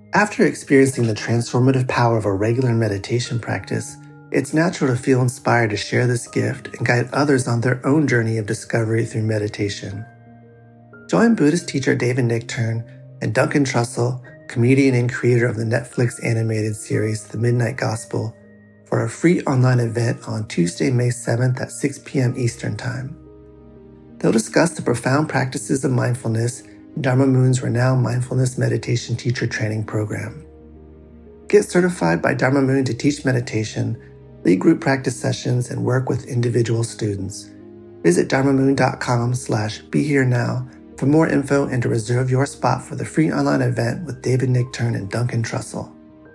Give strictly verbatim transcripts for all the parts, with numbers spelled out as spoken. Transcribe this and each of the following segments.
After experiencing the transformative power of a regular meditation practice, it's natural to feel inspired to share this gift and guide others on their own journey of discovery through meditation. Join Buddhist teacher David Nichtern and Duncan Trussell, comedian and creator of the Netflix animated series The Midnight Gospel, for a free online event on Tuesday, May seventh at six p.m. Eastern Time. They'll discuss the profound practices of mindfulness in Dharma Moon's renowned mindfulness meditation teacher training program. Get certified by Dharma Moon to teach meditation, lead group practice sessions, and work with individual students. Visit dharmamoon.com slash be here now for more info and to reserve your spot for the free online event with David Nichtern and Duncan Trussell.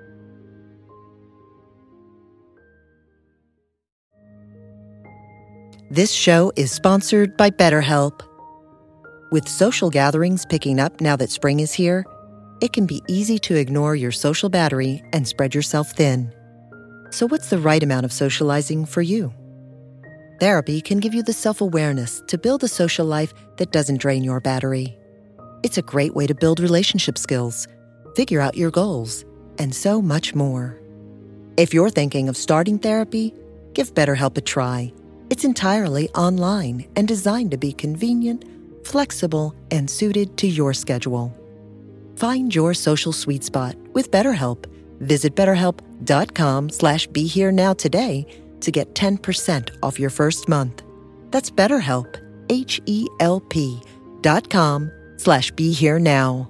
This show is sponsored by BetterHelp. With social gatherings picking up now that spring is here, it can be easy to ignore your social battery and spread yourself thin. So what's the right amount of socializing for you? Therapy can give you the self-awareness to build a social life that doesn't drain your battery. It's a great way to build relationship skills, figure out your goals, and so much more. If you're thinking of starting therapy, give BetterHelp a try. It's entirely online and designed to be convenient, flexible, and suited to your schedule. Find your social sweet spot with BetterHelp. Visit betterhelp.com slash be here now today to get ten percent off your first month. That's BetterHelp, H-E-L-P dot com slash be here now.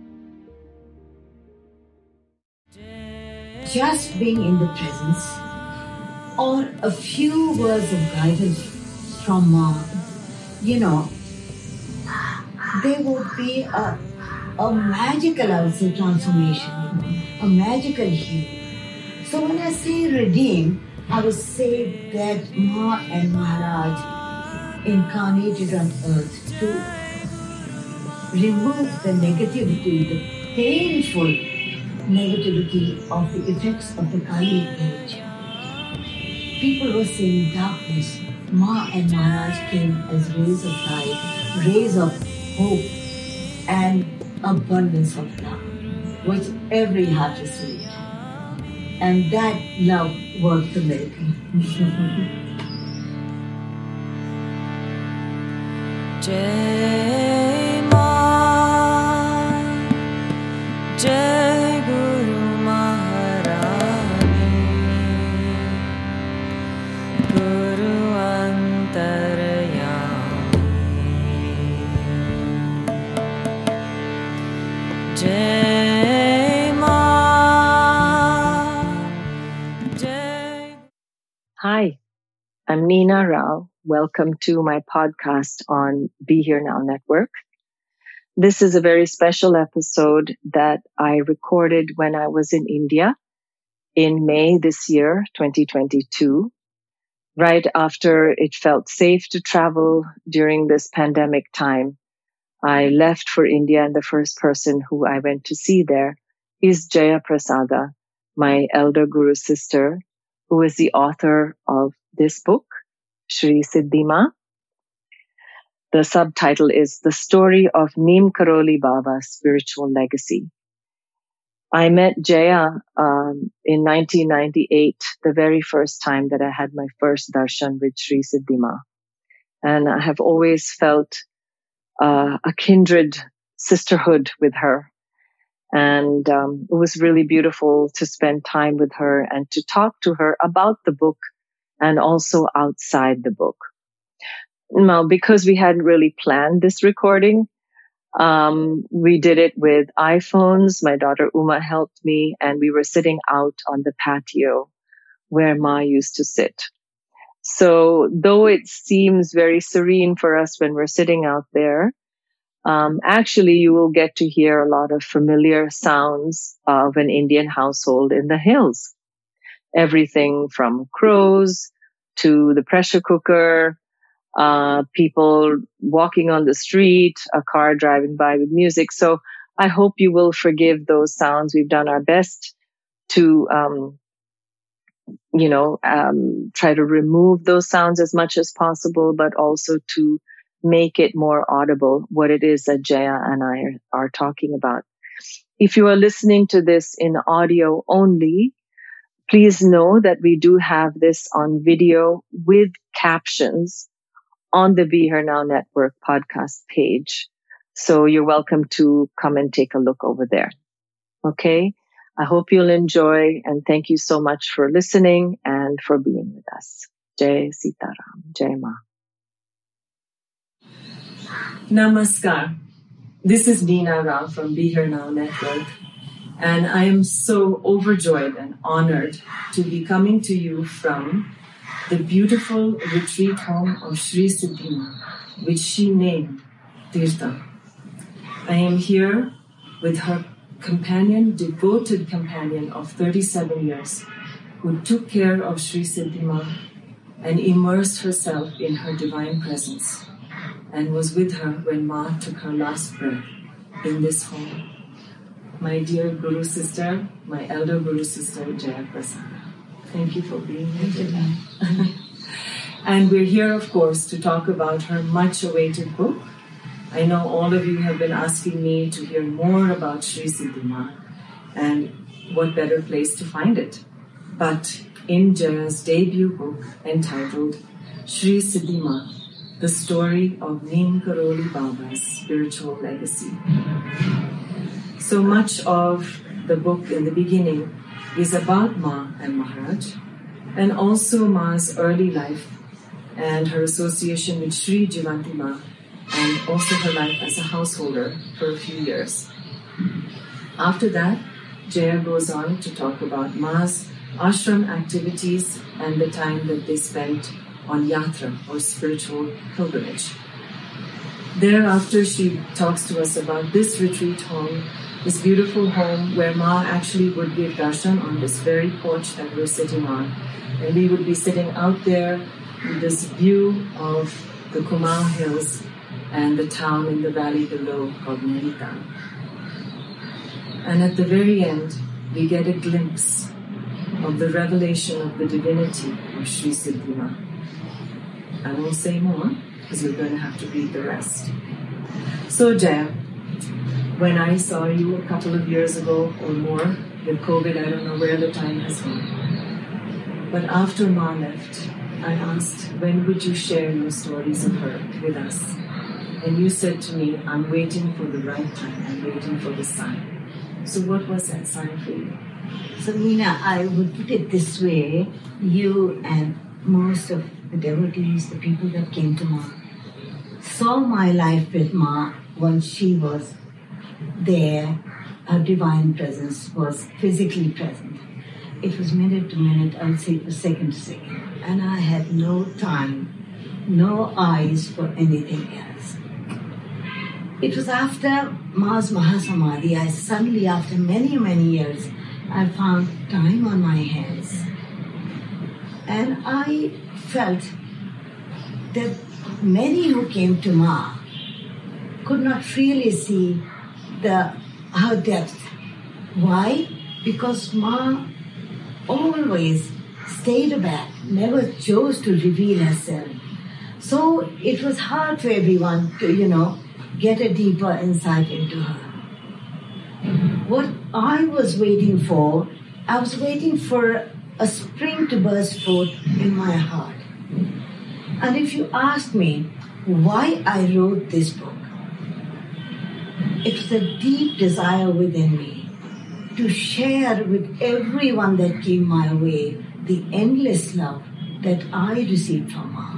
Just being in the presence or a few words of guidance from mom, you know, there would be a, a magical also transformation, a magical healing. So when I say redeem, I would say that Ma and Maharaj incarnated on earth to remove the negativity, the painful negativity of the effects of the Kali age. People were saying darkness. Ma and Maharaj came as rays of light, rays of hope, and abundance of love, which every heart received. And that love worked the miracle. Jai Ma, Jai Guru Maharani, Guru Antaryami, Jai Ma, Jai. Hi, I'm Nina Rao. Welcome to my podcast on Be Here Now Network. This is a very special episode that I recorded when I was in India in May this year, twenty twenty-two, right after it felt safe to travel during this pandemic time. I left for India, and the first person who I went to see there is Jaya Prasada, my elder guru sister, who is the author of this book, Sri Siddhi Ma. The subtitle is The Story of Neem Karoli Baba's Spiritual Legacy. I met Jaya um, in nineteen ninety-eight, the very first time that I had my first darshan with Sri Siddhi Ma. And I have always felt uh, a kindred sisterhood with her. And um, it was really beautiful to spend time with her and to talk to her about the book and also outside the book. Now, because we hadn't really planned this recording, um, we did it with iPhones. My daughter Uma helped me, and we were sitting out on the patio where Ma used to sit. So though it seems very serene for us when we're sitting out there, um, actually you will get to hear a lot of familiar sounds of an Indian household in the hills. Everything from crows to the pressure cooker, uh, people walking on the street, a car driving by with music. So I hope you will forgive those sounds. We've done our best to, um, you know, um, try to remove those sounds as much as possible, but also to make it more audible what it is that Jaya and I are, are talking about. If you are listening to this in audio only, please know that we do have this on video with captions on the Be Here Now Network podcast page. So you're welcome to come and take a look over there. Okay? I hope you'll enjoy, and thank you so much for listening and for being with us. Jai Sitaram. Jai Ma. Namaskar. This is Neena Rao from Be Here Now Network, and I am so overjoyed and honored to be coming to you from the beautiful retreat home of Sri Siddhi Ma, which she named Tirtha. I am here with her companion, devoted companion of thirty-seven years, who took care of Sri Siddhi Ma and immersed herself in her divine presence, and was with her when Ma took her last breath in this home. My dear Guru Sister, my elder Guru Sister, Jaya Prasada. Thank you for being here today. And we're here, of course, to talk about her much-awaited book. I know all of you have been asking me to hear more about Sri Siddhi Ma, and what better place to find it but in Jaya's debut book entitled Sri Siddhi Ma, The Story of Neem Karoli Baba's Spiritual Legacy. So much of the book in the beginning is about Ma and Maharaj, and also Ma's early life and her association with Sri Jivanti Ma, and also her life as a householder for a few years. After that, Jaya goes on to talk about Ma's ashram activities and the time that they spent on yatra, or spiritual pilgrimage. Thereafter, she talks to us about this retreat home, this beautiful home where Ma actually would give darshan on this very porch that we're sitting on. And we would be sitting out there with this view of the Kumaon Hills and the town in the valley below called Nainital. And at the very end, we get a glimpse of the revelation of the divinity of Sri Siddhi Ma. I won't say more, because you're going to have to read the rest. So Jaya, when I saw you a couple of years ago or more, with COVID, I don't know where the time has gone. But after Ma left, I asked, when would you share your stories of her with us? And you said to me, I'm waiting for the right time, I'm waiting for the sign. So what was that sign for you? So Neena, I would put it this way, you and most of the devotees, the people that came to Ma, saw my life with Ma once she was there. Her divine presence was physically present. It was minute to minute, I would say it was second to second. And I had no time, no eyes for anything else. It was after Ma's Mahasamadhi, I suddenly, after many, many years, I found time on my hands. And I felt that many who came to Ma could not really see the her depth. Why? Because Ma always stayed back, never chose to reveal herself. So it was hard for everyone to, you know, get a deeper insight into her. What I was waiting for, I was waiting for a spring to burst forth in my heart. And if you ask me why I wrote this book, it was a deep desire within me to share with everyone that came my way the endless love that I received from Ma.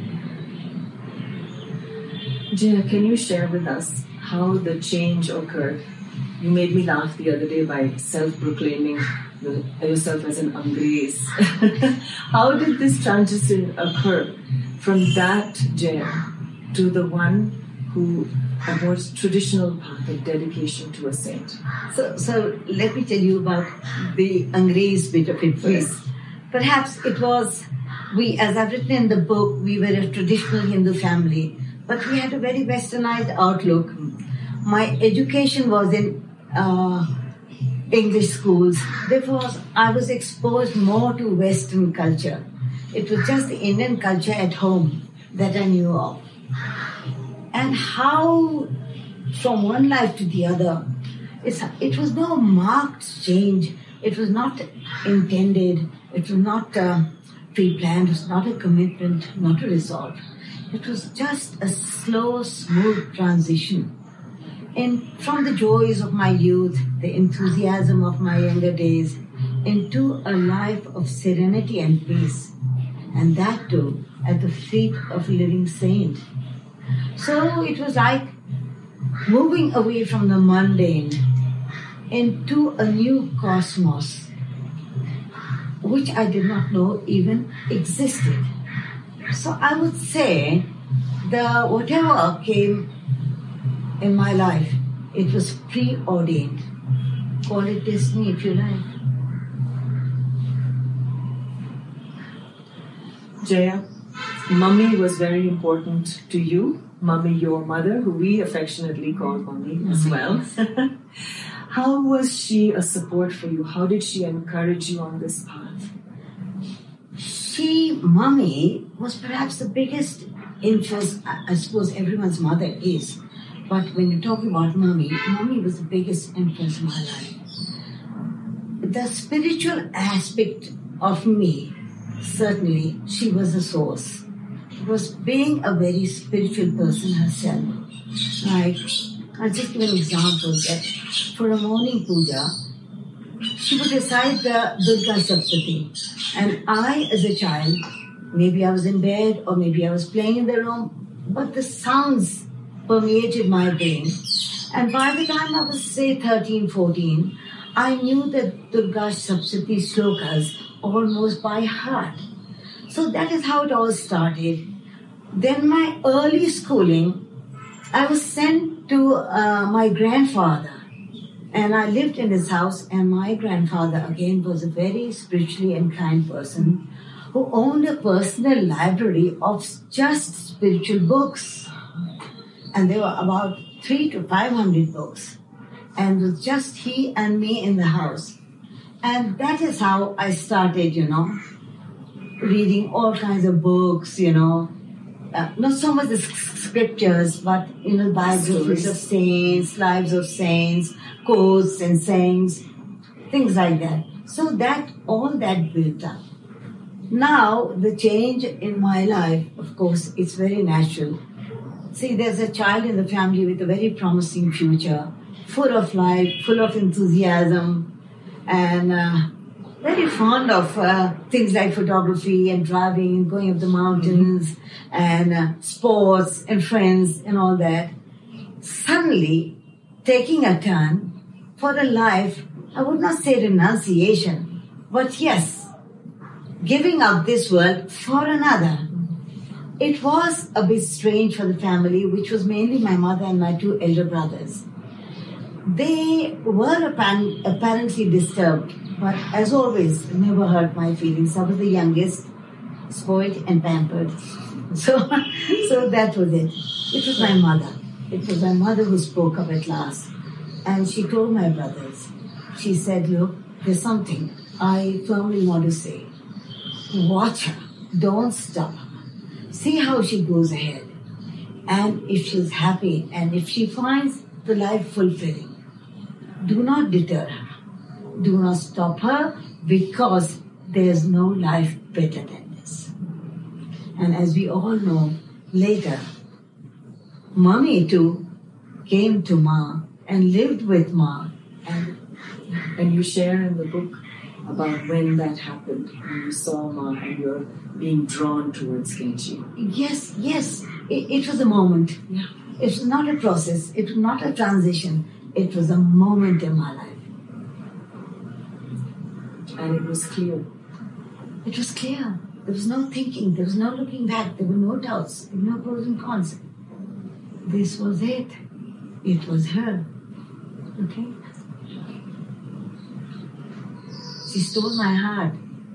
Jaya, can you share with us how the change occurred? You made me laugh the other day by self-proclaiming yourself as an Angrez. How did this transition occur from that Jaya to the one who a more traditional path of dedication to a saint? So, so let me tell you about the Angrez bit of it first. Perhaps it was, we, as I've written in the book, we were a traditional Hindu family, but we had a very westernized outlook. My education was in uh, English schools. Therefore, I was exposed more to Western culture. It was just the Indian culture at home that I knew of. And how, from one life to the other, It's, it was no marked change. It was not intended. It was not uh, pre-planned. It was not a commitment, not a resolve. It was just a slow, smooth transition. And from the joys of my youth, the enthusiasm of my younger days, into a life of serenity and peace. And that too, at the feet of a living saint. So it was like moving away from the mundane into a new cosmos, which I did not know even existed. So I would say the whatever came in my life, it was preordained. Call it destiny if you like. Jaya, Mummy was very important to you. Mummy, your mother, who we affectionately call Mummy as well. How was she a support for you? How did she encourage you on this path? She, Mummy, was perhaps the biggest influence. I suppose everyone's mother is. But when you're talking about Mummy, Mummy was the biggest influence in my life. The spiritual aspect of me, certainly, she was the source. It was being a very spiritual person herself. Like, I'll just give an example that for a morning puja, she would recite the Durga Saptati. And I, as a child, maybe I was in bed or maybe I was playing in the room, but the sounds permeated my brain. And by the time I was, say, thirteen, fourteen, I knew the Durga Saptati slokas almost by heart. So that is how it all started. Then my early schooling, I was sent to uh, my grandfather. And I lived in his house, and my grandfather, again, was a very spiritually inclined person who owned a personal library of just spiritual books. And there were about three to five hundred books. And it was just he and me in the house. And that is how I started, you know, reading all kinds of books, you know. Uh, not so much the scriptures, but, you know, biographies of saints, lives of saints, quotes and sayings, things like that. So that, all that built up. Now, the change in my life, of course, it's very natural. See, there's a child in the family with a very promising future, full of life, full of enthusiasm, and uh, very fond of uh, things like photography and driving and going up the mountains mm-hmm. and uh, sports and friends and all that. Suddenly, taking a turn for a life, I would not say renunciation, but yes, giving up this world for another. It was a bit strange for the family, which was mainly my mother and my two elder brothers. They were apparent, apparently disturbed, but as always, never hurt my feelings. I was the youngest, spoiled and pampered. So, so that was it. It was my mother. It was my mother who spoke up at last. And she told my brothers, she said, look, there's something I firmly want to say. Watch her. Don't stop her. See how she goes ahead. And if she's happy and if she finds the life fulfilling, do not deter her. Do not stop her because there's no life better than this. And as we all know, later, Mummy too came to Ma and lived with Ma. And, and you share in the book about when that happened, when you saw Ma and you're being drawn towards Genji. Yes, yes. It, it was a moment. Yeah. It was not a process. It was not a transition. It was a moment in my life. And it was clear. It was clear. There was no thinking. There was no looking back. There were no doubts. There were no pros and cons. This was it. It was her. Okay? She stole my heart.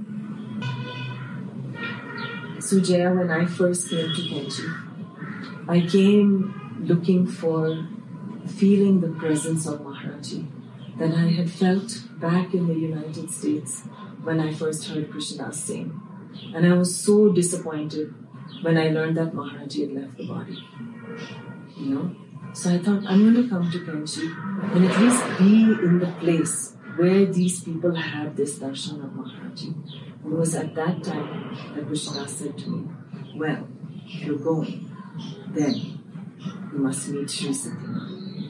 So Jaya, when I first came to Genji, I came looking for, feeling the presence of Maharaji that I had felt back in the United States when I first heard Krishnadas sing. And I was so disappointed when I learned that Maharaji had left the body. You know? So I thought, I'm going to come to Kainchi and at least be in the place where these people had this darshan of Maharaji. And it was at that time that Krishna said to me, well, if you're going, then you must meet Sri Satyama.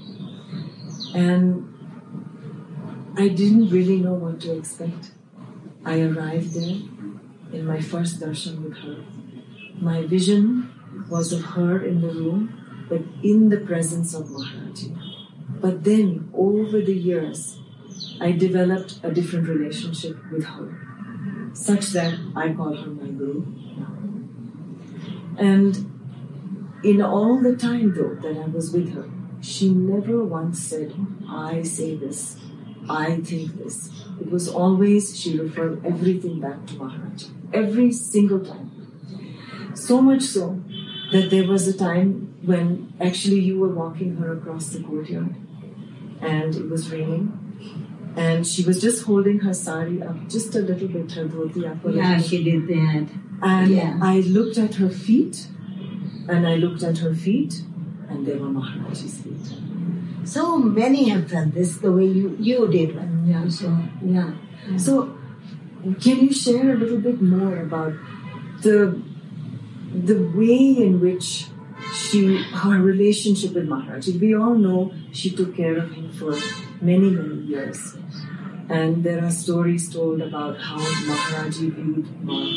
And I didn't really know what to expect. I arrived there in my first darshan with her. My vision was of her in the room, but in the presence of Maharaji. But then, over the years, I developed a different relationship with her, such that I call her my guru. And in all the time, though, that I was with her, she never once said, I say this, I think this. It was always, she referred everything back to Maharaji. Every single time. So much so that there was a time when actually you were walking her across the courtyard and it was raining and she was just holding her sari up just a little bit, her dhoti up a little. Yeah, she did that. And yeah. I looked at her feet and I looked at her feet and they were Maharaji's feet. So many have done this the way you, you did. Yeah. So, yeah. yeah. So can you share a little bit more about the the way in which she, her relationship with Maharaji? We all know she took care of him for many, many years. And there are stories told about how Maharaji viewed Ma.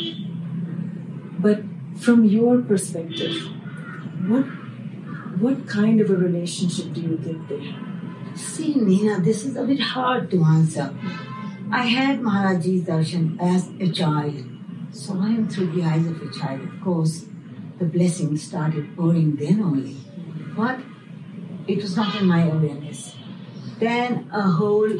But from your perspective, what what kind of a relationship do you think they had? See, Neena, this is a bit hard to answer. I had Maharaji's darshan as a child. So I am through the eyes of a child. Of course, the blessings started pouring then only. But it was not in my awareness. Then a whole,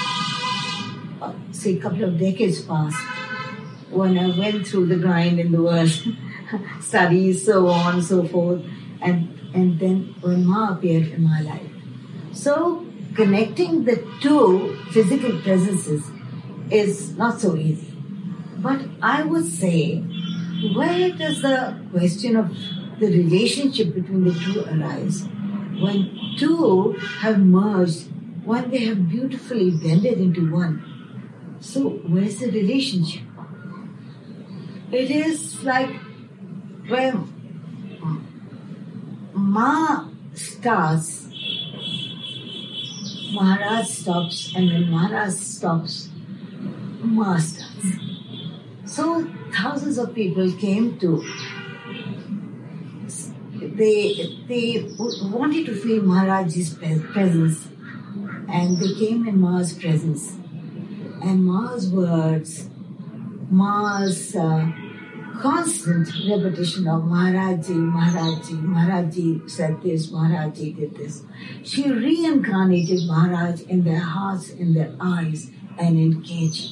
uh, say, couple of decades passed when I went through the grind in the world, studies, so on, so forth. And, and then when Ma appeared in my life. So connecting the two physical presences is not so easy. But I would say, where does the question of the relationship between the two arise? When two have merged, when they have beautifully blended into one. So where's the relationship? It is like when Ma starts, Maharaj stops, and when Maharaj stops, Ma starts. So thousands of people came to, they they wanted to feel Maharaj's presence, and they came in Ma's presence. And Ma's words, Ma's uh, constant repetition of Maharaji, Maharaji, Maharaji said this, Maharaji did this. She reincarnated Maharaj in their hearts, in their eyes, and in Keji.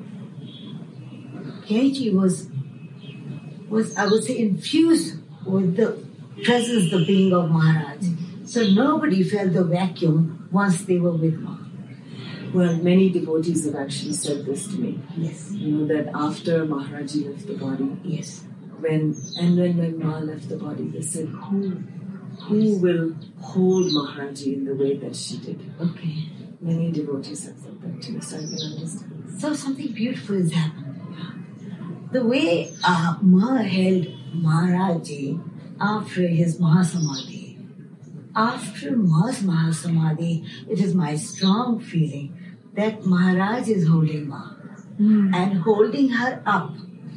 Keji was, was, I would say, infused with the presence, the being of Maharaj. So nobody felt the vacuum once they were with Ma. Well, many devotees have actually said this to me. Yes. You know, that after Maharaji left the body, yes. when and then when Ma left the body, they said, who, who will hold Maharaji in the way that she did? Okay. Many devotees have said that to me, so I can understand. So something beautiful has happened. The way uh, Ma held Maharaji after his Mahasamadhi. After Ma's Mahasamadhi, it is my strong feeling that Maharaj is holding Ma mm. and holding her up.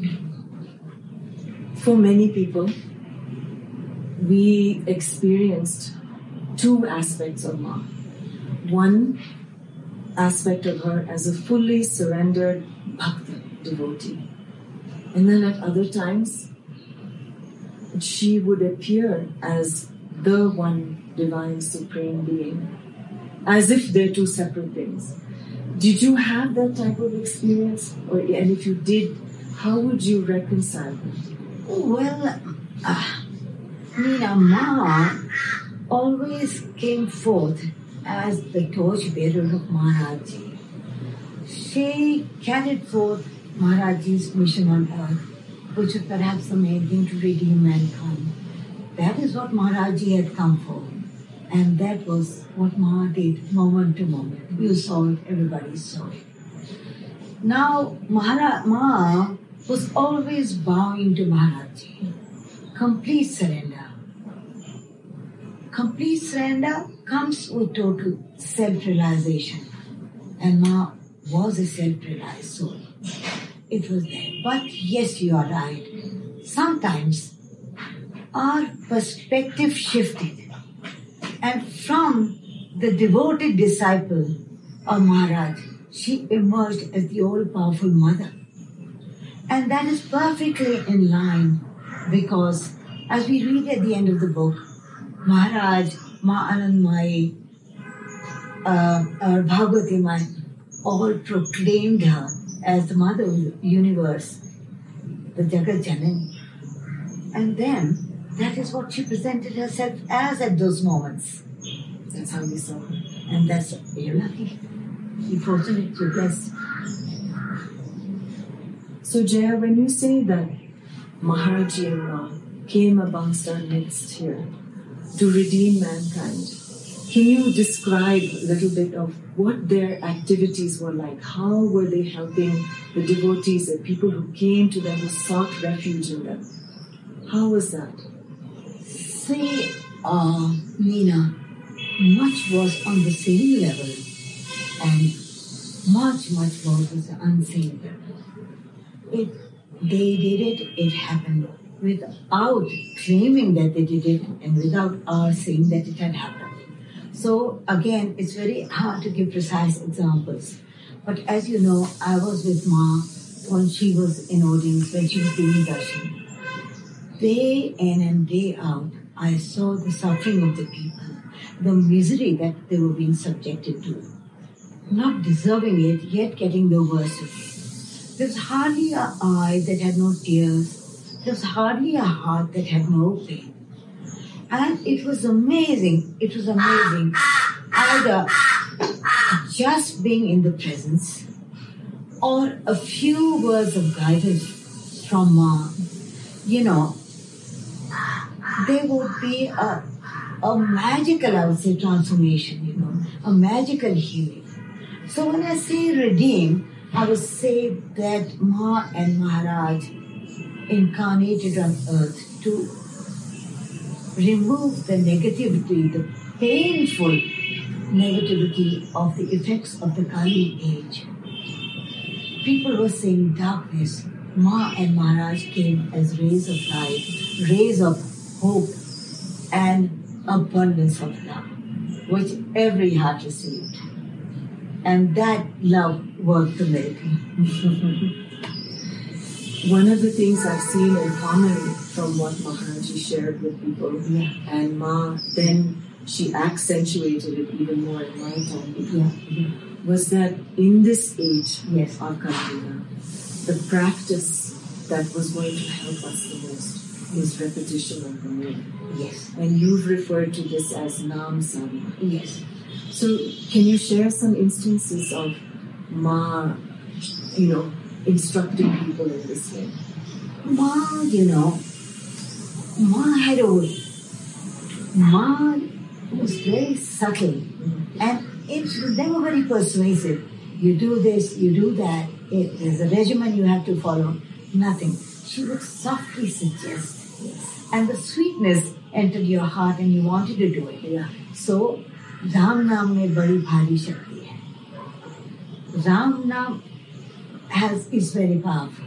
For many people, we experienced two aspects of Ma. One aspect of her as a fully surrendered bhakta devotee. And then at other times, she would appear as the one divine supreme being, as if they're two separate things. Did you have that type of experience? Or, and if you did, how would you reconcile it? Well, uh, Neena, Ma always came forth as the torchbearer of Maharaji. She carried forth Maharaji's mission on earth, which was perhaps the main thing to redeem mankind. That is what Maharaji had come for. And that was what Ma did moment to moment. You saw it, everybody saw it. Now, Mahara, Ma was always bowing to Maharajji. Complete surrender. Complete surrender comes with total self-realization. And Ma was a self-realized soul. It was there. But yes, you are right. Sometimes our perspective shifted. And from the devoted disciple of Maharaj, she emerged as the all-powerful mother. And that is perfectly in line because as we read at the end of the book, Maharaj, Ma Anandamayi, uh, or Bhagavati Mai, all proclaimed her as the mother of the universe, the Jagat Janani. And then that is what she presented herself as at those moments. That's how we saw her. And that's, you're lucky. You're fortunate, you're blessed. So Jaya, when you say that Maharaji and Ma came amongst our midst here to redeem mankind, can you describe a little bit of what their activities were like? How were they helping the devotees, the people who came to them, who sought refuge in them? How was that? See, uh, Nina, much was on the same level and much, much more was the unseen level. It, they did it, it happened without claiming that they did it and without our saying that it had happened. So again, it's very hard to give precise examples. But as you know, I was with Ma when she was in audience, when she was doing darshan. Day in and day out, I saw the suffering of the people, the misery that they were being subjected to. Not deserving it, yet getting the worst of it. There was hardly an eye that had no tears. There was hardly a heart that had no pain. And it was amazing, it was amazing, either just being in the presence or a few words of guidance from Ma. You know, there would be a, a magical, I would say, transformation, you know, a magical healing. So when I say redeem, I would say that Ma and Maharaj incarnated on earth to remove the negativity, the painful negativity of the effects of the Kali age. People were saying darkness. Ma and Maharaj came as rays of light, rays of hope and abundance of love, which every heart received. And that love worked the miracle. One of the things I've seen in common from what Maharaji shared with people, Yeah. and Ma, then she accentuated it even more in my time, Yeah. Yeah. was that in this age Yes. of Kalina, the practice that was going to help us the most is repetition of the name. Yes. And you've referred to this as Nam Sadhana. Yes. So can you share some instances of Ma, you know, instructing people in this way? Ma, you know, Ma had a way. Ma was very subtle. And it was never very persuasive. You do this, you do that. It, there's a regimen you have to follow. Nothing. She would softly suggest. And the sweetness entered your heart and you wanted to do it. Yeah. So, Ram Naam mein badi bhari shakti hai. Ram Naam has, is very powerful.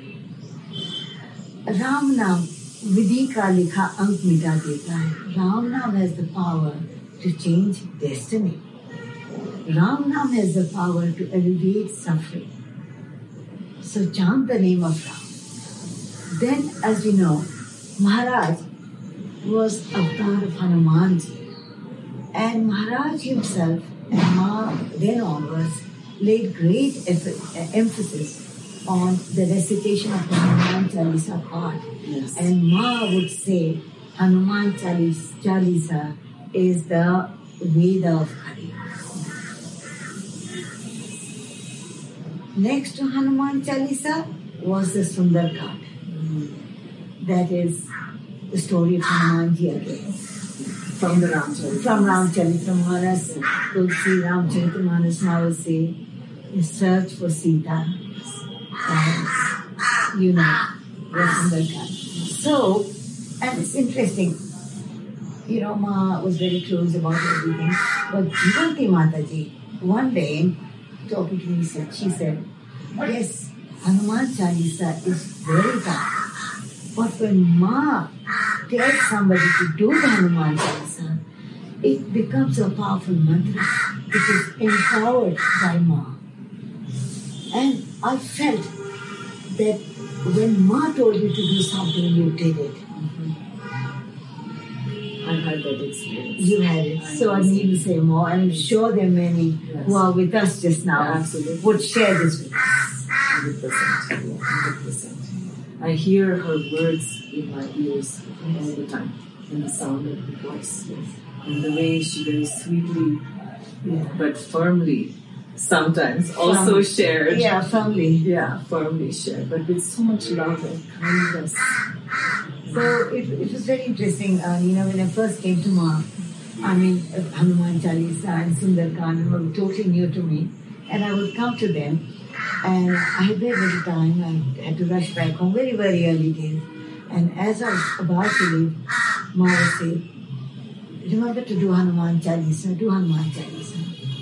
Ram Naam vidhi ka likha ank mita deta hai. Ram Naam has the power to change destiny. Ram Naam has the power to alleviate suffering. So chant the name of Ram. Then, as we know, Maharaj was avatar of Hanumanji. And Maharaj himself and Ma then onwards laid great effort, uh, emphasis on the recitation of the Hanuman Chalisa part. Yes. And Ma would say Hanuman Chalis, Chalisa is the Veda of Kali. Next to Hanuman Chalisa was the Sundarkand. That is the story of Hanumanji again. From the Ramcharitamanas. From Ramcharitamanas, Tulsi Ramcharitamanas now will say, you search for Sita. And, you know, Sundarkand. So, and it's interesting. You know, Ma was very close about everything. But Jivanti Mataji, one day, talking to me, said, she said, yes, Hanuman Chalisa is very tough. But when Ma tells somebody to do the Hanuman Chalisa, it becomes a powerful mantra. It is empowered by Ma. And I felt that when Ma told you to do something, you did it. I had that experience. You had it. So I need to say more. I'm sure there are many Yes. who are with us just now Yeah, absolutely. would share this with us. one hundred percent. Yeah, one hundred percent. I hear her words in my ears all the time, and the sound of her voice, and the way she very sweetly Yeah. but firmly sometimes also Firmly. shared. Yeah, firmly. Yeah, firmly shared, but with so much love and kindness. So it, it was very interesting, uh, you know, when I first came to Ma, I mean, uh, Hanuman Chalisa and Sundarkand were totally new to me. And I would come to them, and I had very little time. I had to rush back home very, very early days. And as I was about to leave, Ma would say, remember to do Hanuman Chalisa, do Hanuman Chalisa.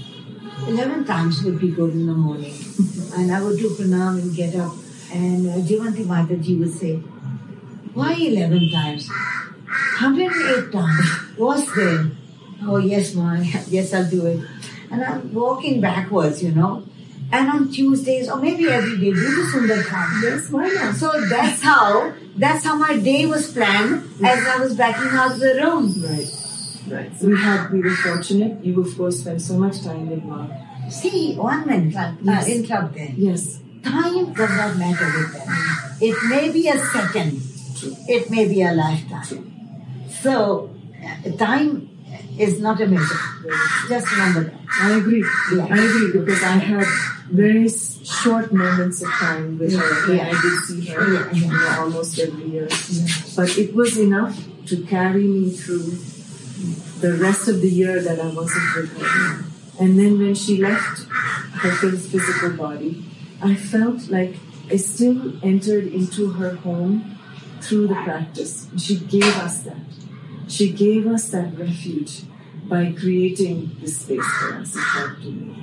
Eleven times would be good in the morning. And I would do pranam and get up. And uh, Jivanti Mataji would say, why eleven times? one hundred eight times. What's there? Oh, yes, Ma. Yes, I'll do it. And I'm walking backwards, you know. And on Tuesdays, or maybe every day, do the Sundarkand. Yes, why not? So that's how, that's how my day was planned as I was backing out of the room. Right, right. So we had, we were fortunate. You, of course, spent so much time with Ma. See, one minute, uh, Yes. interrupt there. Yes, Time does not matter with them. It may be a second. true. It may be a lifetime. So, uh, time is not a measure. Just remember that. I agree. Yeah. I agree because I had very s- short moments of time with her when Yeah. I did see her Yeah, yeah. you know, almost every year. But it was enough to carry me through the rest of the year that I wasn't with her. And then when she left her phys- physical body, I felt like I still entered into her home through the practice. She gave us that. She gave us that refuge by creating this space for us. It helped to me.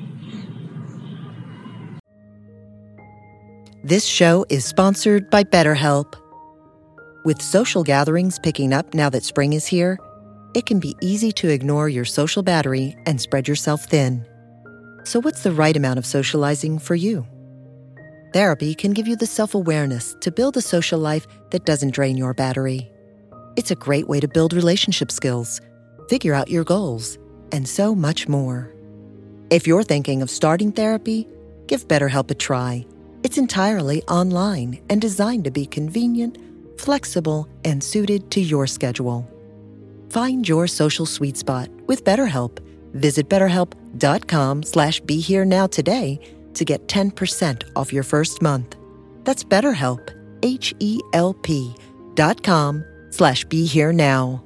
This show is sponsored by BetterHelp. With social gatherings picking up now that spring is here, it can be easy to ignore your social battery and spread yourself thin. So what's the right amount of socializing for you? Therapy can give you the self-awareness to build a social life that doesn't drain your battery. It's a great way to build relationship skills, figure out your goals, and so much more. If you're thinking of starting therapy, give BetterHelp a try. It's entirely online and designed to be convenient, flexible, and suited to your schedule. Find your social sweet spot with BetterHelp. Visit betterhelp.com slash be here now today to get ten percent off your first month. That's BetterHelp, H-E-L-P dot com slash be here now.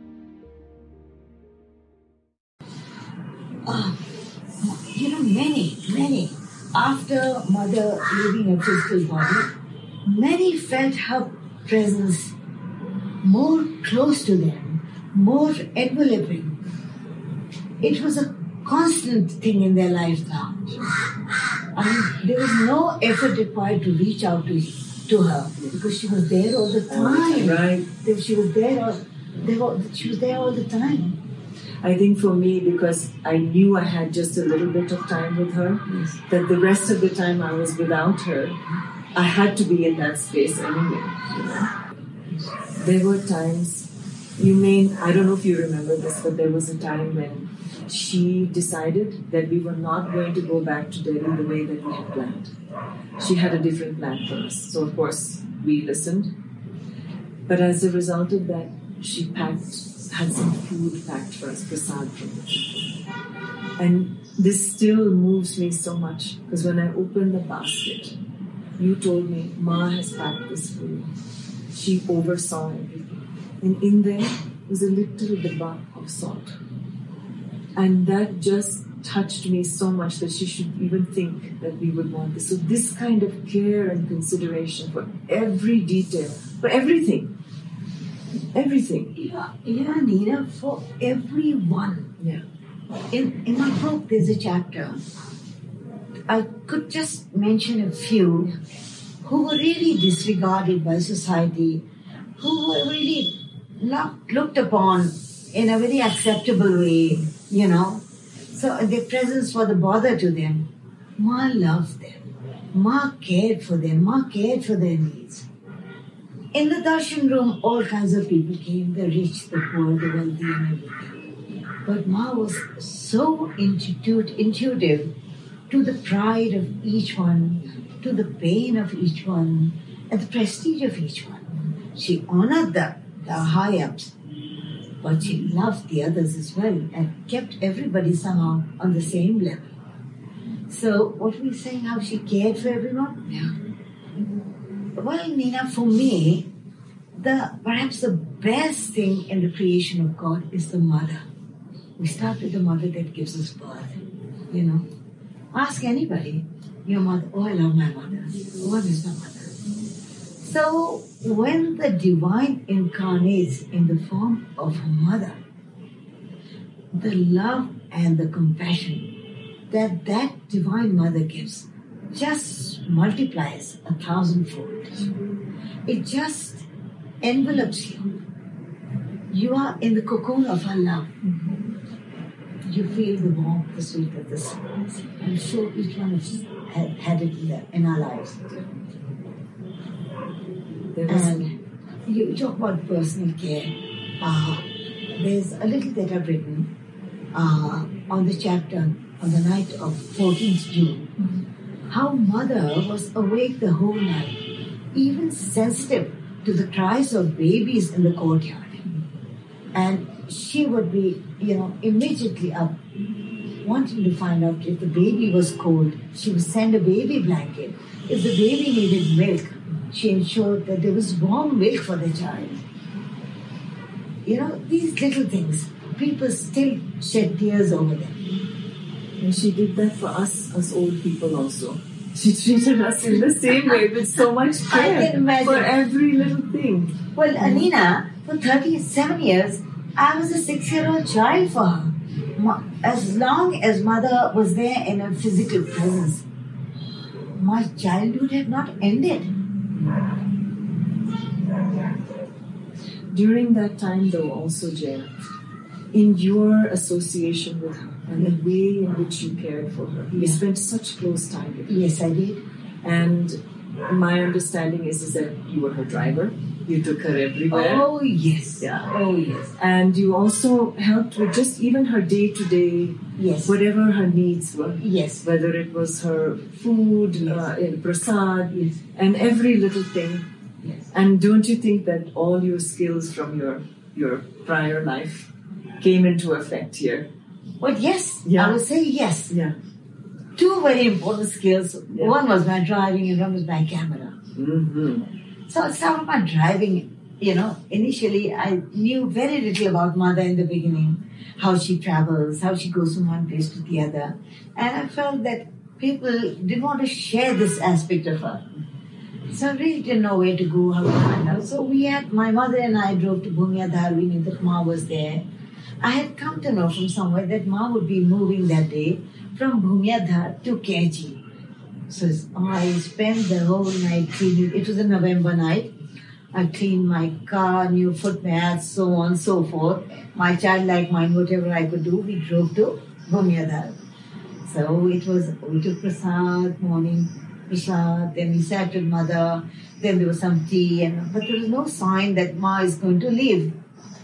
Uh, you know, many, many, after mother leaving her physical body, many felt her presence more close to them, more enveloping. It was a constant thing in their lives now. I mean, there was no effort required to reach out to, to her because she was there all the time. Right. She was there all, they were, she was there all the time. I think for me, because I knew I had just a little bit of time with her, Yes. that the rest of the time I was without her, I had to be in that space anyway. You know? There were times, you may, I don't know if you remember this, but there was a time when she decided that we were not going to go back to Delhi the way that we had planned. She had a different plan for us. So of course, we listened. But as a result of that, she packed had some food packed for us, prasad from the people. And this still moves me so much because when I opened the basket, you told me, Ma has packed this food. She oversaw everything. And in there, was a little dibba of salt. And that just touched me so much that she should even think that we would want this. So this kind of care and consideration for every detail, for everything. Everything. Yeah, yeah, Nina, for everyone. Yeah. In, in my book, there's a chapter. I could just mention a few who were really disregarded by society, who were really not looked upon in a very acceptable way, you know. So their presence was a bother to them. Ma loved them. Ma cared for them. Ma cared for their needs. In the darshan room, all kinds of people came, the rich, the poor, the wealthy, and everything. But Ma was so intuit- intuitive to the pride of each one, to the pain of each one, and the prestige of each one. She honored the, the high-ups, but she loved the others as well and kept everybody somehow on the same level. So what were we saying, how she cared for everyone? Yeah. Well, Nina, for me, the perhaps the best thing in the creation of God is the mother. We start with the mother that gives us birth, you know. Ask anybody, your mother, oh, I love my mother. Oh, I miss my mother. So when the divine incarnates in the form of a mother, the love and the compassion that that divine mother gives just multiplies a thousandfold. It just envelopes you. You are in the cocoon of her love. You feel the warmth, the sweet of the sun. I'm sure each one of us had, had it in, the, in our lives. And you talk about personal care. Uh, there's a little that I've written uh, on the chapter on the night of fourteenth June. How mother was awake the whole night, even sensitive to the cries of babies in the courtyard. And she would be, you know, immediately up, wanting to find out if the baby was cold. She would send a baby blanket. If the baby needed milk, she ensured that there was warm milk for the child. You know, these little things, people still shed tears over them. And she did that for us, us old people also. She treated us in the same way with so much care I can imagine. for every little thing. Well, Anina, for thirty-seven years, I was a six-year-old child for her. Ma- As long as mother was there in her physical presence, my childhood had not ended. During that time, though, also, Jaya, in your association with her and the way in which you cared for her, you Yeah. spent such close time with her. Yes, I did. And my understanding is, is that you were her driver. You took her everywhere. Oh, yes. Yeah. Oh, yes. And you also helped with just even her day-to-day, Yes. whatever her needs were. Yes. Whether it was her food, Yes. uh, in prasad, Yes. and every little thing. Yes. And don't you think that all your skills from your your prior life came into effect here? Well, yes. Yeah. I would say yes. Yeah. Two very important skills. Yeah. One was my driving and one was my camera. Mm-hmm. So I started my driving, you know, initially I knew very little about mother in the beginning, how she travels, how she goes from one place to the other. And I felt that people didn't want to share this aspect of her. So I really didn't know where to go, how to find out. So we had, my mother and I drove to Bhumiadhar. We knew that Ma was there. I had come to know from somewhere that Ma would be moving that day from Bhumiadhar to Kachi. So I spent the whole night cleaning. It was a November night. I cleaned my car, new foot mats, so on and so forth. My childlike mind, whatever I could do, we drove to Bhumiadhar. So it was, we took prasad, morning prasad, then we sat with mother, then there was some tea, and but there was no sign that Ma is going to leave.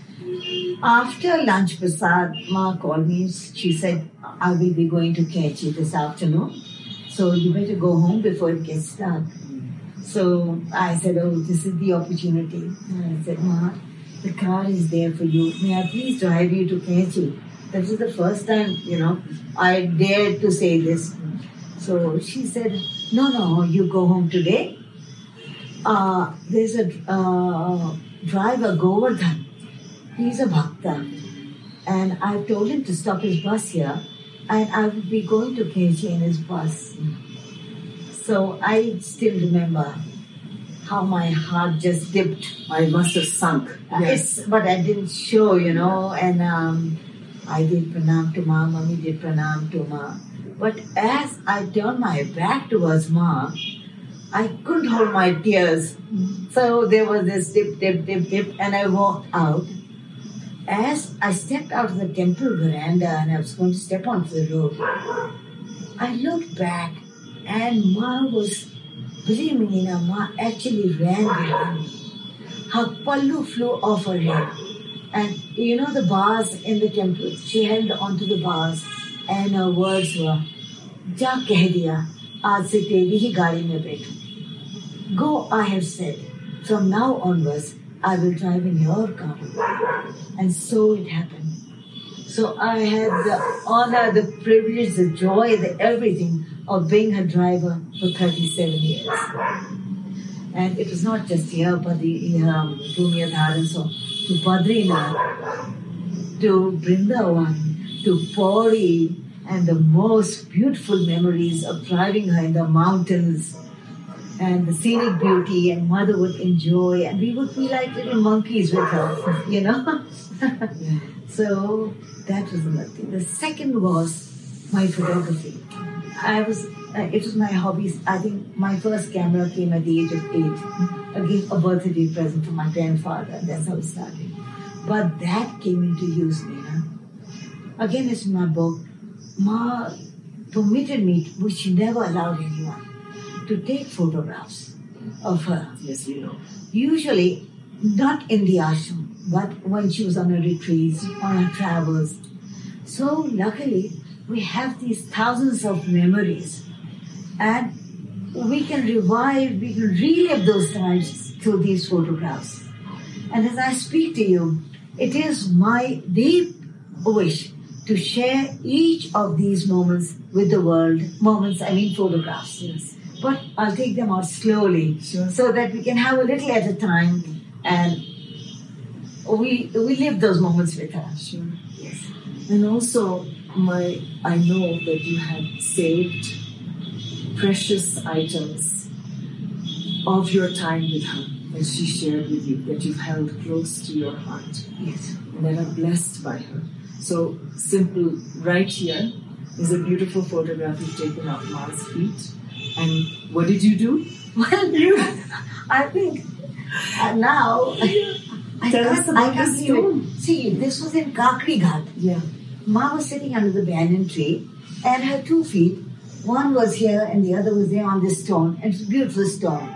After lunch prasad, Ma called me. She said, I will be going to Kachi this afternoon. So you better go home before it gets dark. So I said, oh, this is the opportunity. And I said, Ma, the car is there for you. May I please drive you to Kachi? This is the first time, you know, I dared to say this. So she said, no, no, you go home today. Uh, there's a uh, driver, Govardhan. he's a bhakta. And I told him to stop his bus here, and I would be going to K G in his bus. So I still remember how my heart just dipped. I must have sunk. Yes. It's, but I didn't show, you know, and um, I did pranam to Ma, Mummy did pranam to Ma. But as I turned my back towards Ma, I couldn't hold my tears. So there was this dip, dip, dip, dip, and I walked out. As I stepped out of the temple veranda and I was going to step onto the road, I looked back and Ma was, believe me, Nina, Ma actually ran behind me. Her pallu flew off her head. And you know the bars in the temple, she held onto the bars and her words were, Ja keh diya, aaj se teri hi gaadi mein baithu. Go, I have said, from now onwards, I will drive in your car. And so it happened. So I had the honor, the privilege, the joy, the everything of being her driver for thirty-seven years. And it was not just here, but the um, Bhumya Dharan, so to Badrinath, to Vrindavan, to Pauri, and the most beautiful memories of driving her in the mountains and the scenic beauty, and Mother would enjoy, and we would be like little monkeys with her, you know. So that was the one thing. The second was my photography. I was, uh, it was my hobby. I think my first camera came at the age of eight. I gave a birthday present to my grandfather, and that's how it started. But that came into use, Nina. Again, it's in my book. Ma permitted me, which she never allowed anyone, to take photographs of her. Yes, you know. Usually, not in the ashram, but when she was on her retreats, on her travels. So luckily, we have these thousands of memories, and we can revive, we can relive those times through these photographs. And as I speak to you, it is my deep wish to share each of these moments with the world. Moments, I mean photographs. Yes. But I'll take them out slowly, Sure. so that we can have a little at a time, and we we live those moments with her. Sure. Yes. And also, my I know that you had saved precious items of your time with her that she shared with you, that you've held close to your heart, Yes. and that are blessed by her. So, simple, right here is a beautiful photograph you've taken of Ma's feet. And what did you do? Well, you, I think uh, now I, I Tell can't, us about I can't this even- stone. See, this was in Kakri Ghat. Yeah. Ma was sitting under the banyan tree, and her two feet, one was here and the other was there on this stone, and it's a beautiful stone.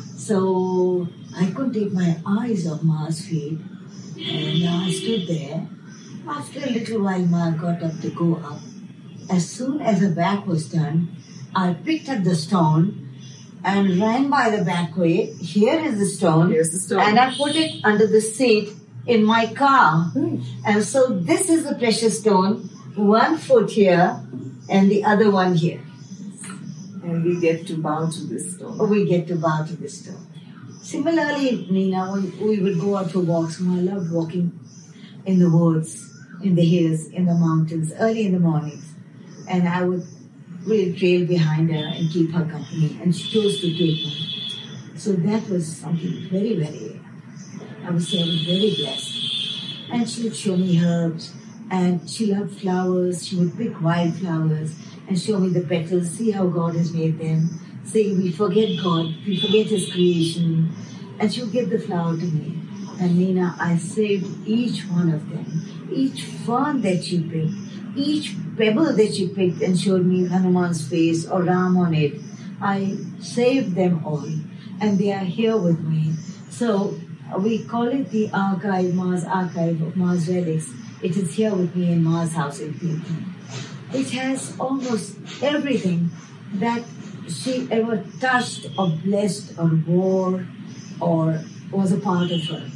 So I couldn't take my eyes off Ma's feet, and I stood there. After a little while, Ma got up to go up. As soon as her back was done, I picked up the stone and ran by the back way. Here is the stone. Here's the stone. And I put it under the seat in my car. And so this is the precious stone, one foot here and the other one here. And we get to bow to this stone. We get to bow to this stone. Similarly, Nina, when we would go out for walks, and I loved walking in the woods, in the hills, in the mountains, early in the mornings. And I would really trail behind her and keep her company. And she chose to take me. So that was something very, very, I would say I was very blessed. And she would show me herbs. And she loved flowers. She would pick wildflowers and show me the petals, see how God has made them. Say, we forget God, we forget His creation. And she would give the flower to me. And Nina, I saved each one of them. Each fern that she picked, each pebble that she picked and showed me Hanuman's face or Ram on it, I saved them all. And they are here with me. So we call it the archive, Ma's archive of Ma's relics. It is here with me in Ma's house in Pinkham. It has almost everything that she ever touched or blessed or wore or was a part of her.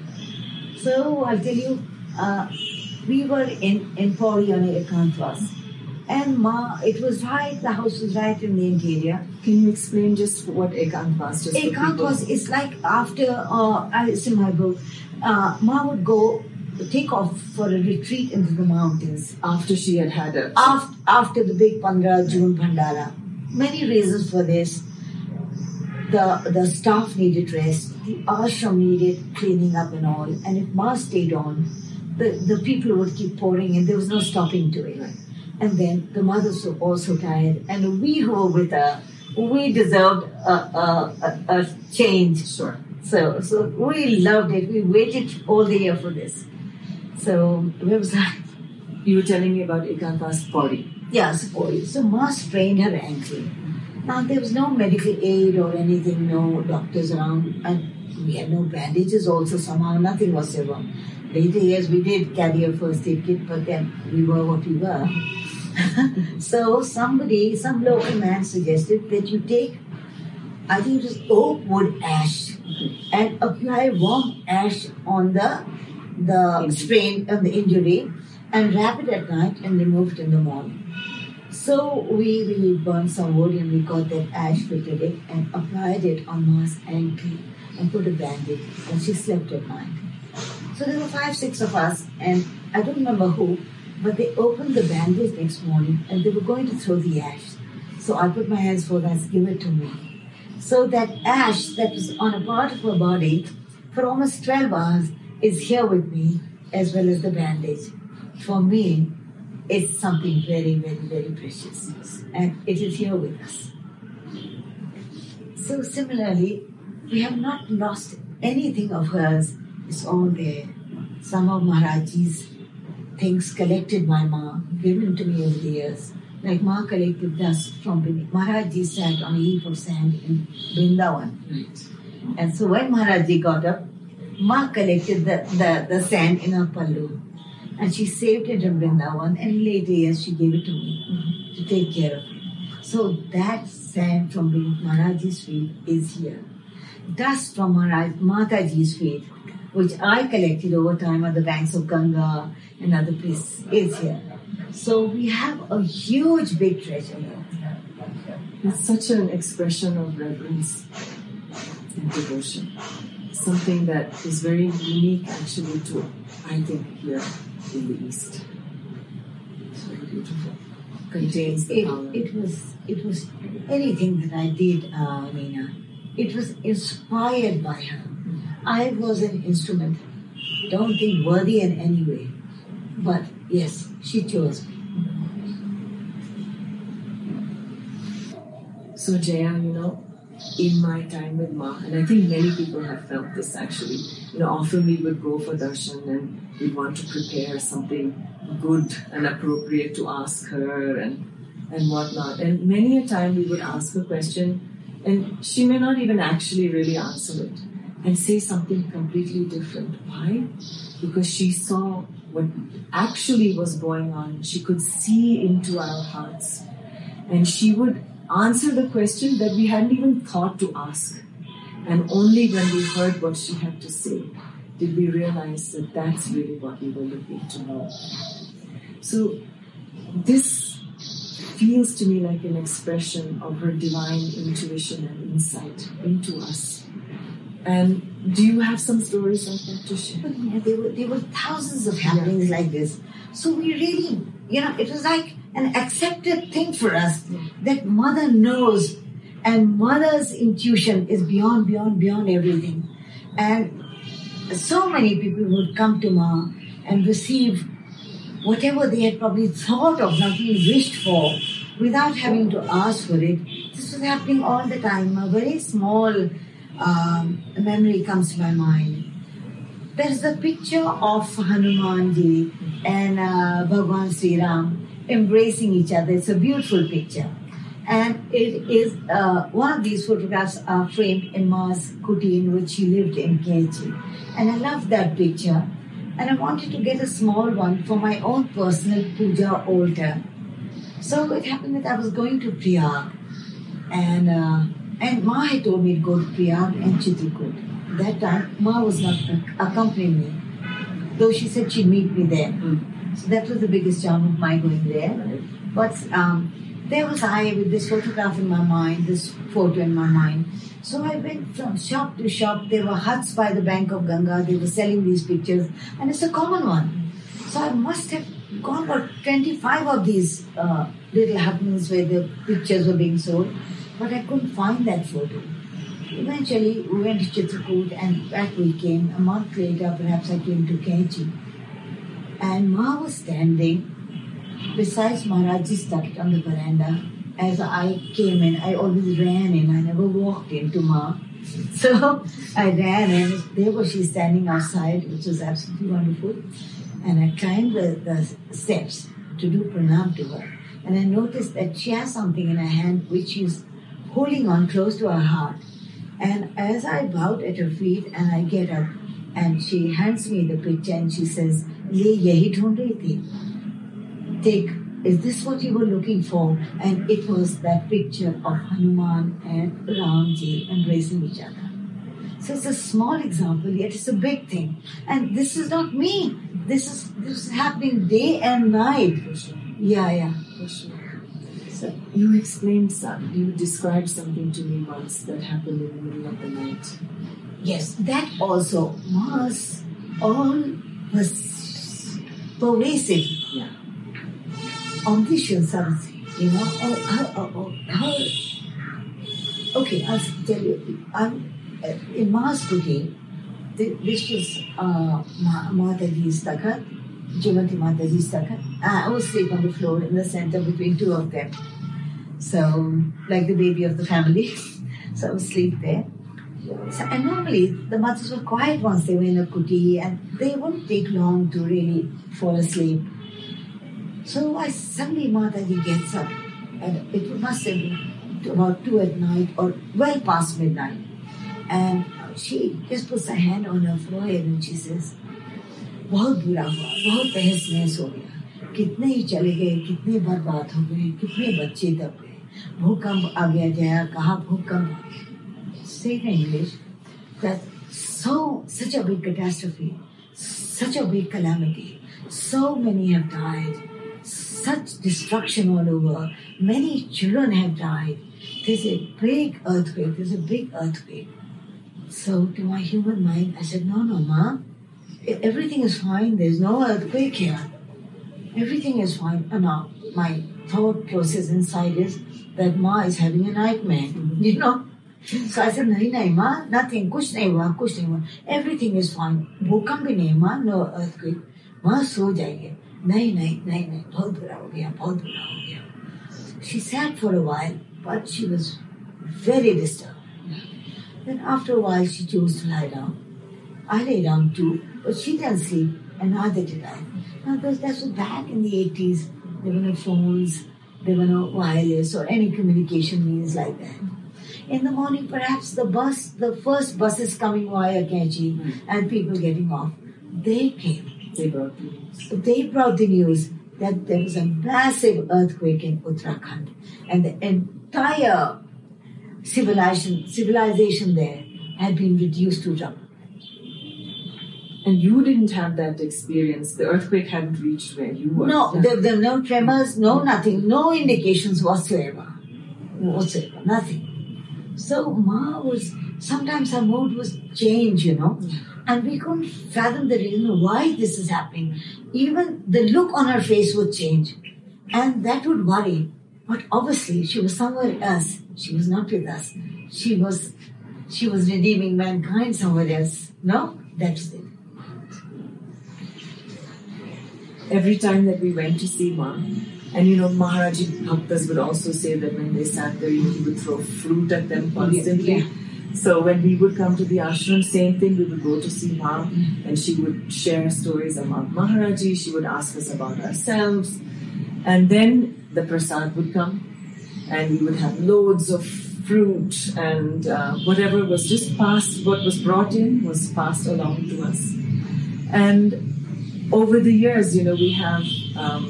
So I'll tell you, uh, we were in, in Pauri on Ekantwas. And Ma, it was right, the house was right in the interior. Can you explain just what Ekantwas is? Ekantwas is like after, uh, it's in my book, uh, Ma would go take off for a retreat into the mountains After she had had a... after, after the big Pandra June Bhandara. Many reasons for this. The, the staff needed rest, the ashram needed cleaning up and all, and if Ma stayed on, the, the people would keep pouring in. There was no stopping to it. And then the mothers were also tired, and we who were with her, we deserved a, a, a, a change. Sure. So, so we loved it. We waited all the year for this. So, where was I? You were telling me about Ekanta's body. Yeah, support. So, Ma sprained her ankle. Now, there was no medical aid or anything, no doctors around, and we had no bandages also somehow, nothing whatsoever. Later years, we did carry a first aid kit, but then we were what we were. So, somebody, some local man suggested that you take, I think it was oak wood ash, and apply warm ash on the the sprain of the injury, and wrap it at night and remove it in the morning. So we, we burned some wood and we got that ash, fitted it and applied it on Ma's ankle and put a bandage, and she slept at night. So there were five, six of us, and I don't remember who, but they opened the bandage next morning and they were going to throw the ash. So I put my hands forward and said, give it to me. So that ash that was on a part of her body for almost twelve hours is here with me, as well as the bandage. For me, it's something very, very, very precious. And it is here with us. So similarly, we have not lost anything of hers. It's all there. Some of Maharajji's things collected by Ma, given to me over the years. Like Ma collected dust from Vrindavan. Maharajji sat on a heap of sand in Vrindavan. Right. And so when Maharajji got up, Ma collected the, the, the sand in her pallu. And she saved it in Vrindavan, and later years she gave it to me mm-hmm. to take care of it. So that sand from Maharajji's feet is here. Dust from Maharaj, Mataji's feet, which I collected over time at the banks of Ganga and other places, is here. So we have a huge big treasure here. It's such an expression of reverence and devotion. Something that is very unique actually to, I think, here in the East. It's very beautiful. Contains the it, power. It was, it was anything that I did, uh, Nina. It was inspired by her. I was an instrument. Don't think worthy in any way. But yes, she chose me. So Jaya, you know, in my time with Ma, and I think many people have felt this actually, you know, often we would go for darshan and we'd want to prepare something good and appropriate to ask her and, and whatnot. And many a time we would ask a question and she may not even actually really answer it and say something completely different. Why? Because she saw what actually was going on. She could see into our hearts. And she would answer the question that we hadn't even thought to ask. And only when we heard what she had to say did we realize that that's really what we were looking to know. So this feels to me like an expression of her divine intuition and insight into us. And do you have some stories like that to share? Yeah, there were, there were thousands of happenings yeah. like this. So we really, you know, it was like an accepted thing for us yeah. that Mother knows, and Mother's intuition is beyond, beyond, beyond everything. And so many people would come to Ma and receive whatever they had probably thought of, not even wished for, without having to ask for it. This was happening all the time. A very small um, memory comes to my mind. There's a picture of Hanumanji and uh, Bhagwan Sri Ram embracing each other. It's a beautiful picture. And it is, uh, one of these photographs are framed in Ma's kuti in which she lived in Kechi. And I love that picture. And I wanted to get a small one for my own personal puja altar. So it happened that I was going to Priyag. And, uh, and Ma had told me to go to Priyag and Chitrakoot. That time, Ma was not accompanying me, though she said she'd meet me there. Mm. So that was the biggest charm of my going there. But um, there was I with this photograph in my mind, this photo in my mind. So I went from shop to shop. There were huts by the bank of Ganga. They were selling these pictures, and it's a common one. So I must have gone about twenty-five of these uh, little hutments where the pictures were being sold, but I couldn't find that photo. Eventually, we went to Chitrakoot, and back we came. A month later, perhaps I came to Kainchi. And Ma was standing besides Maharajji's tucket on the veranda. As I came in, I always ran in. I never walked into Ma. So I ran in. There was she standing outside, which was absolutely wonderful. And I climbed the, the steps to do pranam to her. And I noticed that she has something in her hand which she's holding on close to her heart. And as I bowed at her feet and I get up, and she hands me the picture and she says, "Ye yahi dhoond rahi thi. Take, is this what you were looking for?" And it was that picture of Hanuman and Ramji embracing each other. So it's a small example, yet it's a big thing. And this is not me. This is this is happening day and night. Yeah, yeah. So you explained some, you described something to me once that happened in the middle of the night. Yes, that also was all was pervasive. Yeah. Omniscient something, you know. Oh, oh, oh, oh. Okay, I'll tell you. I'm, in Ma's Kuti, this was uh, Mataji's Takhat, Jivanti Mataji's Takhat. I was sleeping on the floor in the center between two of them. So, like the baby of the family. So I was asleep there. So, and normally the mothers were quiet once they were in a kuti, and they wouldn't take long to really fall asleep. So I suddenly Mataji gets up, and it must have been about two at night or well past midnight. And she just puts her hand on her forehead and she says, "बहुत बुरा हुआ, बहुत तहस नहस हो गया, कितने ही चले गए, कितने बर्बाद हो गए, कितने बच्चे दब गए, भूकंप आ गया जया, कहाँ भूकंप आ गया." Say in English that so such a big catastrophe, such a big calamity, so many have died, such destruction all over, many children have died. There's a big earthquake, there's a big earthquake. So to my human mind, I said, "No, no, Ma, everything is fine. There's no earthquake here. Everything is fine." And now my thought process inside is that Ma is having a nightmare, you know. So I said, "Nahi, nahi, Ma, nothing. Kuch nahi hua, kuch nahi hua. Everything is fine. Bhukam bhi nahi, Ma, no earthquake. Ma, so jayenge." "Nahi, nahi, nahi, nahi. Bahut bura ho gaya, bahut bura ho gaya." She sat for a while, but she was very disturbed. Then after a while, she chose to lie down. I lay down too, but she didn't sleep, and neither did I. Now, that was back in the eighties. There were no phones, there were no wireless or any communication means like that. In the morning, perhaps the bus, the first buses coming via Kainchi mm. and people getting off, they came. They brought the news. They brought the news that there was a massive earthquake in Uttarakhand, and the entire civilization, civilization there had been reduced to rubble. And you didn't have that experience. The earthquake hadn't reached where you were. No, there, there were no tremors, no nothing, no indications whatsoever. Whatsoever, nothing. So Ma was, sometimes her mood was changed, you know, and we couldn't fathom the reason why this is happening. Even the look on her face would change, and that would worry. But obviously, she was somewhere else. She was not with us. She was, she was redeeming mankind somewhere else. No, that's it. Every time that we went to see Ma, and you know, Maharaji Bhaktas would also say that when they sat there, he would throw fruit at them constantly. Yeah. So when we would come to the ashram, same thing, we would go to see Ma, and she would share stories about Maharaji. She would ask us about ourselves. And then the prasad would come, and we would have loads of fruit, and uh, whatever was just passed, what was brought in was passed along to us. And over the years, you know, we have um,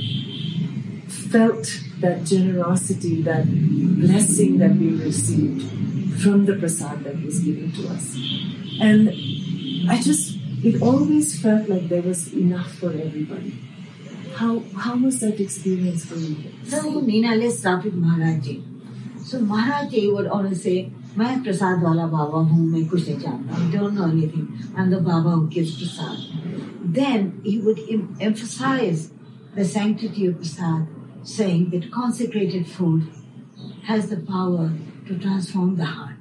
felt that generosity, that blessing that we received from the prasad that was given to us. And I just, it always felt like there was enough for everybody. How how was that experience for you? So, Nina, let's start with Maharaj Ji. So, Maharaj Ji would always say, "मैं प्रसाद वाला बाबा हूँ, मैं कुछ नहीं जानता. I don't know anything. I'm the Baba who gives prasad." Then he would em- emphasize the sanctity of prasad, saying that consecrated food has the power to transform the heart.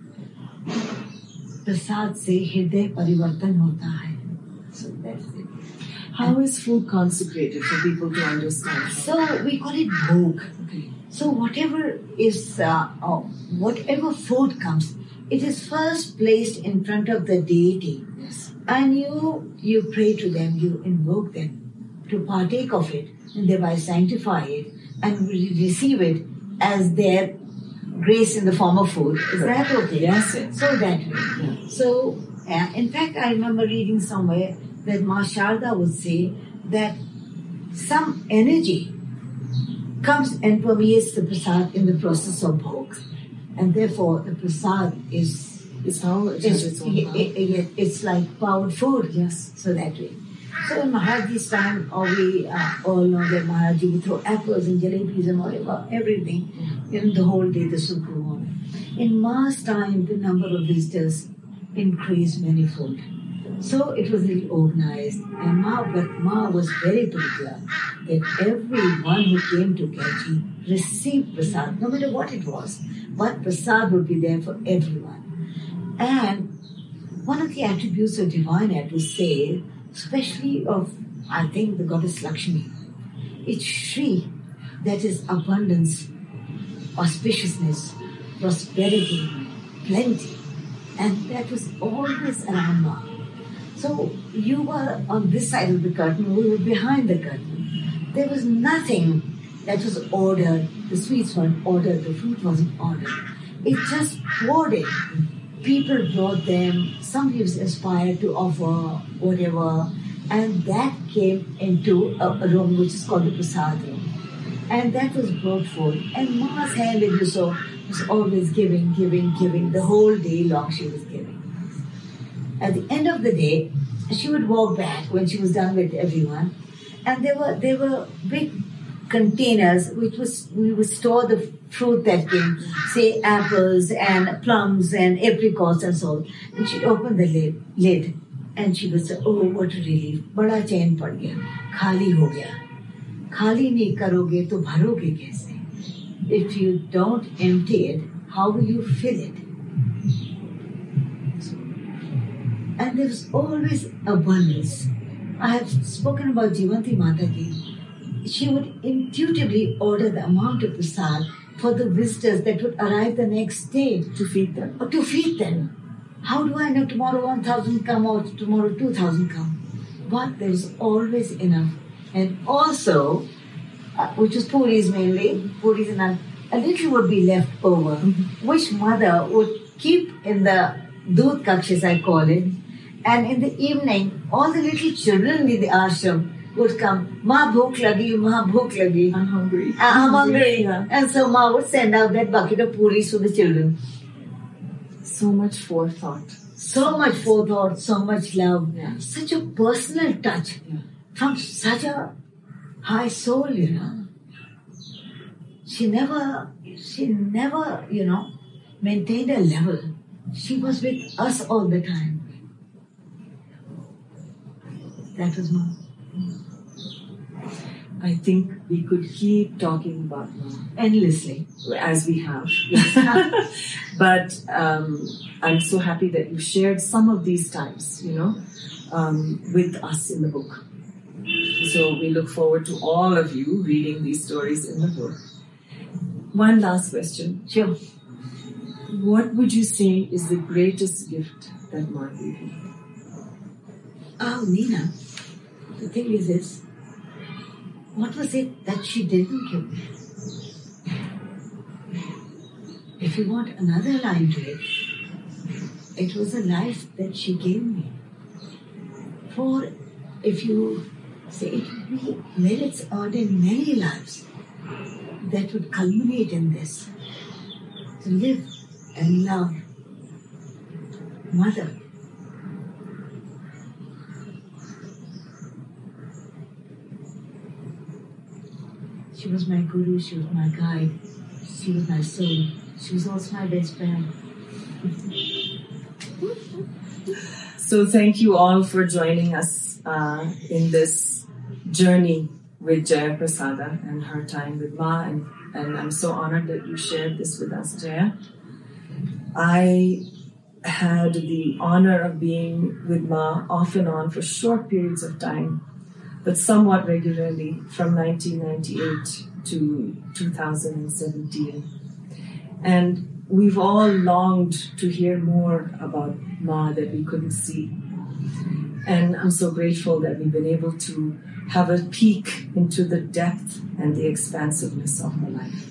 प्रसाद से हृदय परिवर्तन होता है. So that's it. How is food consecrated for people to understand? So we call it bhog. Okay. So whatever is, uh, uh, whatever food comes, it is first placed in front of the deity, Yes. and you you pray to them, you invoke them to partake of it, and thereby sanctify it and re- receive it as their grace in the form of food. Is that okay? Yes, yes. So that way. Yeah. So, uh, in fact, I remember reading somewhere that Ma Sharda would say that some energy comes and permeates the prasad in the process of bhog, and therefore the prasad is It's how it is has its own i- power. i- i- it's like powered food. Yes. So that way. So in Maharaj's time, or we uh, all know that Maharaj would throw apples and jalebis and whatever, everything, in the whole day the soup grew on. In Ma's time, the number of visitors increased manifold. So it was really organized, and Ma, but Ma was very particular that everyone who came to Kachi received prasad, no matter what it was, but prasad would be there for everyone. And one of the attributes of divine act was say, especially of, I think, the goddess Lakshmi, it's Shri, that is abundance, auspiciousness, prosperity, plenty, and that was always around Ma. So you were on this side of the curtain, we were behind the curtain. There was nothing that was ordered. The sweets weren't ordered, the fruit wasn't ordered. It just poured in. People brought them, somebody was inspired to offer whatever, and that came into a, a room which is called the prasad room. And that was brought forth. And Ma's hand, if you saw, was always giving, giving, giving. The whole day long she was giving. At the end of the day, she would walk back when she was done with everyone, and there were there were big containers which was we would store the fruit that came, say apples and plums and apricots and so on. And she'd open the lid, lid and she would say, "Oh, what a relief! बड़ा चैन पड़ गया, खाली हो गया. खाली नहीं करोगे तो भरोगे कैसे? If you don't empty it, how will you fill it?" And there's always abundance. I have spoken about Jivanti Mataji. She would intuitively order the amount of prasad for the visitors that would arrive the next day. To feed them. Or to feed them. How do I know tomorrow one thousand come or tomorrow two thousand come? But there's always enough. And also, uh, which is puris mainly, puris and a, a little would be left over, mm-hmm. which mother would keep in the doodh kakshas, I call it. And in the evening, all the little children in the ashram would come, "Ma bhook lagi, ma bhook lagi." I'm hungry. Uh, I'm hungry. Yeah. And so Ma would send out that bucket of puris to the children. So much forethought. So much forethought, so much love. Yeah. Such a personal touch Yeah. from such a high soul, you know. She never, she never, you know, maintained a level. She was with us all the time. That was Ma. I think we could keep talking about Ma Endlessly. as we have. But um, I'm so happy that you shared some of these times, you know, um, with us in the book. So we look forward to all of you reading these stories in the book. One last question. Sure. What would you say is the greatest gift that Ma gave you? Oh, Nina, the thing is this. What was it that she didn't give me? If you want another line to it, it was a life that she gave me. For if you say it would be merits earned in many lives that would culminate in this. To live and love Mother. She was my guru, she was my guide, she was my soul. She was also my best friend. So thank you all for joining us uh, in this journey with Jaya Prasada and her time with Ma, and, and I'm so honored that you shared this with us, Jaya. I had the honor of being with Ma off and on for short periods of time, but somewhat regularly from nineteen ninety-eight to two thousand seventeen. And we've all longed to hear more about Ma that we couldn't see. And I'm so grateful that we've been able to have a peek into the depth and the expansiveness of her life.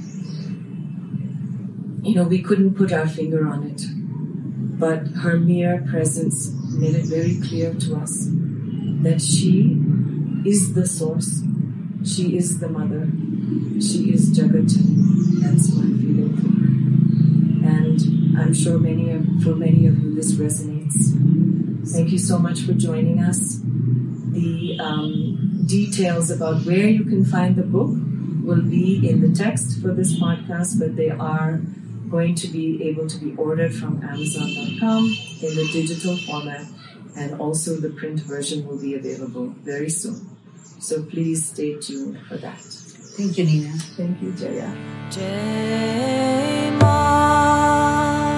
You know, we couldn't put our finger on it, but her mere presence made it very clear to us that she is the source, she is the mother, she is Jagat Janani. That's my feeling for her. And I'm sure many of, for many of you this resonates. Thank you so much for joining us. The um, details about where you can find the book will be in the text for this podcast, but they are going to be able to be ordered from Amazon dot com in the digital format, and also the print version will be available very soon. So please stay tuned for that. Thank you, Nina. Thank you, Jaya. Jai Ma,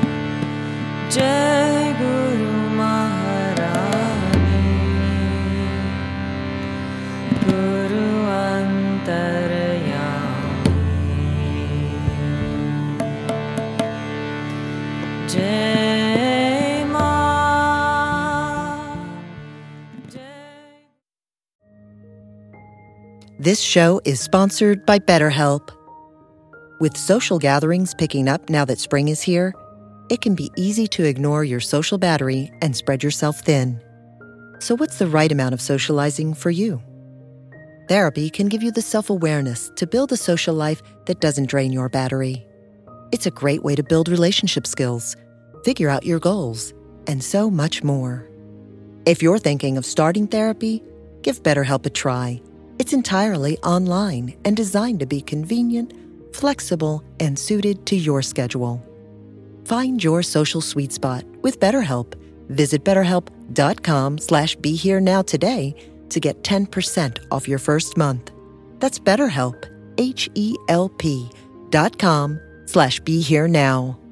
Jai Guru Maharani, Guru Antaryami. Jai Ma, Jai. This show is sponsored by BetterHelp. With social gatherings picking up now that spring is here, it can be easy to ignore your social battery and spread yourself thin. So what's the right amount of socializing for you? Therapy can give you the self-awareness to build a social life that doesn't drain your battery. It's a great way to build relationship skills, figure out your goals, and so much more. If you're thinking of starting therapy, give BetterHelp a try. It's entirely online and designed to be convenient, flexible, and suited to your schedule. Find your social sweet spot with BetterHelp. Visit betterhelp.com slash be here now today to get ten percent off your first month. That's BetterHelp, H E L P dot com slash be here now.